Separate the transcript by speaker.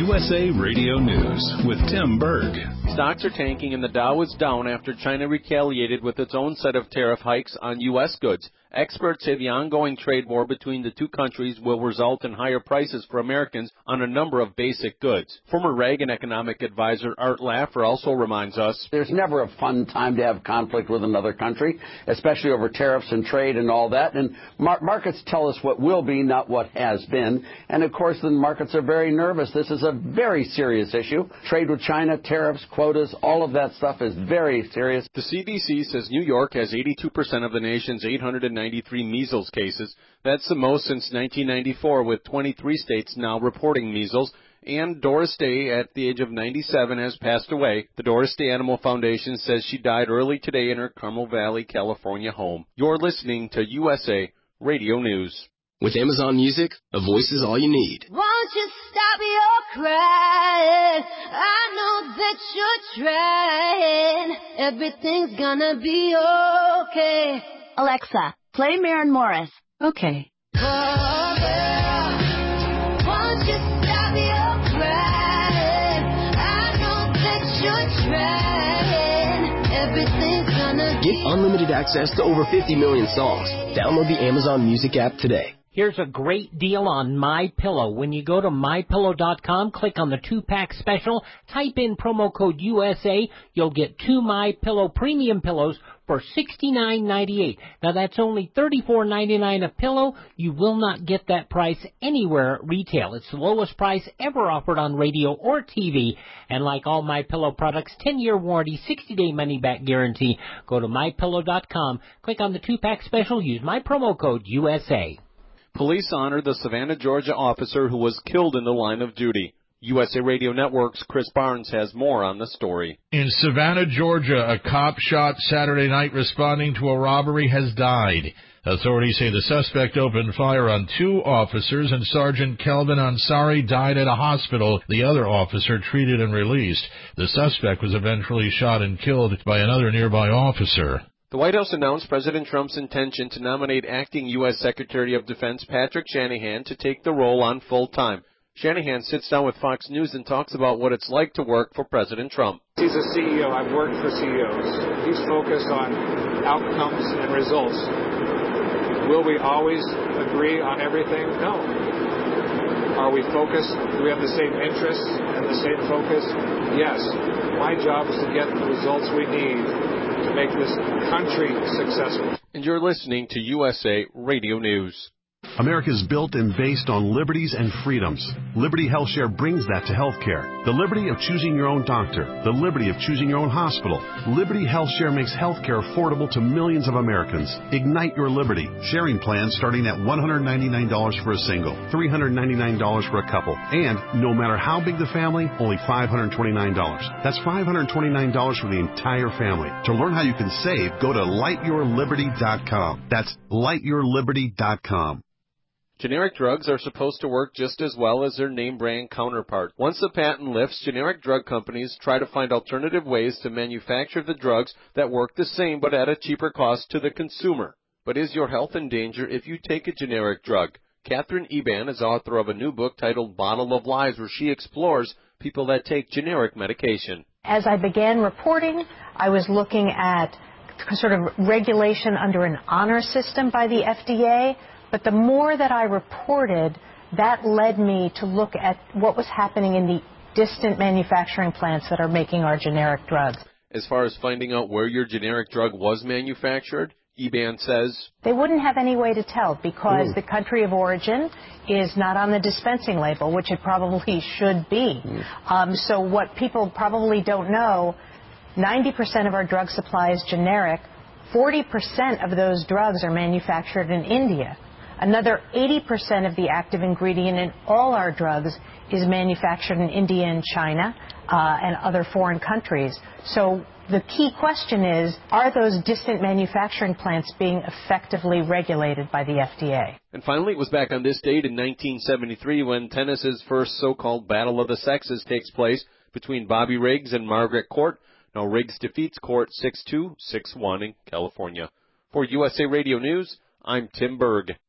Speaker 1: USA Radio News with Tim Berg.
Speaker 2: Stocks are tanking and the Dow is down after China retaliated with its own set of tariff hikes on U.S. goods. Experts say the ongoing trade war between the two countries will result in higher prices for Americans on a number of basic goods. Former Reagan economic advisor Art Laffer also reminds us,
Speaker 3: there's never a fun time to have conflict with another country, especially over tariffs and trade and all that. And markets tell us what will be, not what has been. And, of course, the markets are very nervous. This is a very serious issue. Trade with China, tariffs, quotas, all of that stuff is very serious.
Speaker 2: The CDC says New York has 82% of the nation's 893 measles cases. That's the most since 1994, with 23 states now reporting measles. And Doris Day, at the age of 97, has passed away. The Doris Day Animal Foundation says she died early today in her Carmel Valley, California home. You're listening to USA Radio News.
Speaker 4: With Amazon Music, a voice is all you need.
Speaker 5: Won't you stop your crying? I know that you're trying. Everything's gonna be okay.
Speaker 6: Alexa, play Maren Morris.
Speaker 5: Okay. Oh, girl, won't you stop your crying? I know that you're trying. Everything's gonna
Speaker 4: Get unlimited access to over 50 million songs. Download the Amazon Music app today.
Speaker 7: Here's a great deal on MyPillow. When you go to MyPillow.com, click on the 2-pack special, type in promo code USA, you'll get 2 MyPillow premium pillows for $69.98. Now that's only $34.99 a pillow. You will not get that price anywhere at retail. It's the lowest price ever offered on radio or TV. And like all MyPillow products, 10-year warranty, 60-day money-back guarantee. Go to MyPillow.com, click on the 2-pack special, use my promo code USA.
Speaker 2: Police honor the Savannah, Georgia officer who was killed in the line of duty. USA Radio Network's Chris Barnes has more on the story.
Speaker 8: In Savannah, Georgia, a cop shot Saturday night responding to a robbery has died. Authorities say the suspect opened fire on 2 officers, and Sergeant Kelvin Ansari died at a hospital. The other officer treated and released. The suspect was eventually shot and killed by another nearby officer.
Speaker 2: The White House announced President Trump's intention to nominate acting U.S. Secretary of Defense Patrick Shanahan to take the role on full-time. Shanahan sits down with Fox News and talks about what it's like to work for President Trump.
Speaker 9: He's a CEO. I've worked for CEOs. He's focused on outcomes and results. Will we always agree on everything? No. Are we focused? Do we have the same interests and the same focus? Yes. My job is to get the results we need to make this country successful.
Speaker 2: And you're listening to USA Radio News.
Speaker 10: America is built and based on liberties and freedoms. Liberty HealthShare brings that to healthcare. The liberty of choosing your own doctor. The liberty of choosing your own hospital. Liberty HealthShare makes healthcare affordable to millions of Americans. Ignite your liberty. Sharing plans starting at $199 for a single, $399 for a couple, and no matter how big the family, only $529. That's $529 for the entire family. To learn how you can save, go to lightyourliberty.com. That's lightyourliberty.com.
Speaker 2: Generic drugs are supposed to work just as well as their name brand counterpart. Once the patent lifts, generic drug companies try to find alternative ways to manufacture the drugs that work the same but at a cheaper cost to the consumer. But is your health in danger if you take a generic drug? Catherine Eban is author of a new book titled Bottle of Lies, where she explores people that take generic medication.
Speaker 11: As I began reporting, I was looking at sort of regulation under an honor system by the FDA. But the more that I reported, that led me to look at what was happening in the distant manufacturing plants that are making our generic drugs.
Speaker 2: As far as finding out where your generic drug was manufactured, Eban says
Speaker 11: they wouldn't have any way to tell because the country of origin is not on the dispensing label, which it probably should be. So what people probably don't know, 90% of our drug supply is generic. 40% of those drugs are manufactured in India. Another 80% of the active ingredient in all our drugs is manufactured in India and China and other foreign countries. So the key question is, are those distant manufacturing plants being effectively regulated by the FDA?
Speaker 2: And finally, it was back on this date in 1973 when tennis's first so-called Battle of the Sexes takes place between Bobby Riggs and Margaret Court. Now Riggs defeats Court 6-2, 6-1 in California. For USA Radio News, I'm Tim Berg.